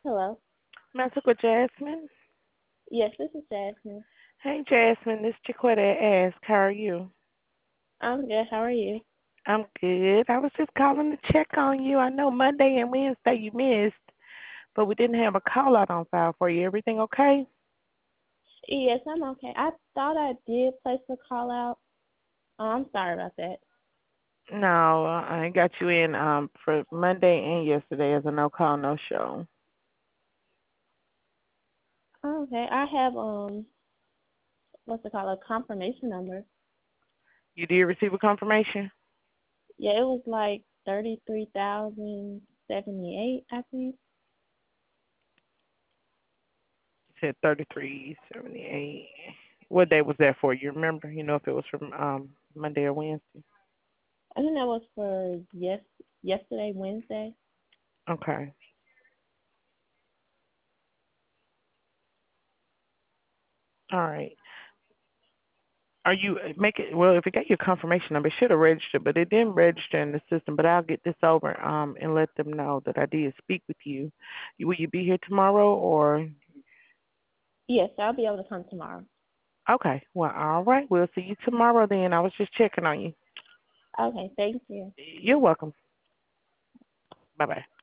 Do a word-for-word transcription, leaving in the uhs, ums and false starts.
Hello. Mess with Jasmine. Yes, this is Jasmine. Hey, Jasmine, this Chiquetta Ask. How are you? I'm good. How are you? I'm good. I was just calling to check on you. I know Monday and Wednesday you missed, but we didn't have a call out on file for you. Everything okay? Yes, I'm okay. I thought I did place a call out. Oh, I'm sorry about that. No, I got you in um for Monday and yesterday as a no call, no show. Oh, okay. I have um what's it called? A confirmation number. You did receive a confirmation? Yeah, it was like thirty three thousand seventy eight, I think. You said thirty-three seventy-eight. What day was that for? You remember? You know if it was from um Monday or Wednesday? I think that was for yes yesterday, Wednesday. Okay. All right. Are you uh, make it well? If it got your confirmation number, it should have registered, but it didn't register in the system. But I'll get this over um and let them know that I did speak with you. You- Will you be here tomorrow or? Yes, I'll be able to come tomorrow. Okay. Well, all right. We'll see you tomorrow then. I was just checking on you. Okay, thank you. You're welcome. Bye bye.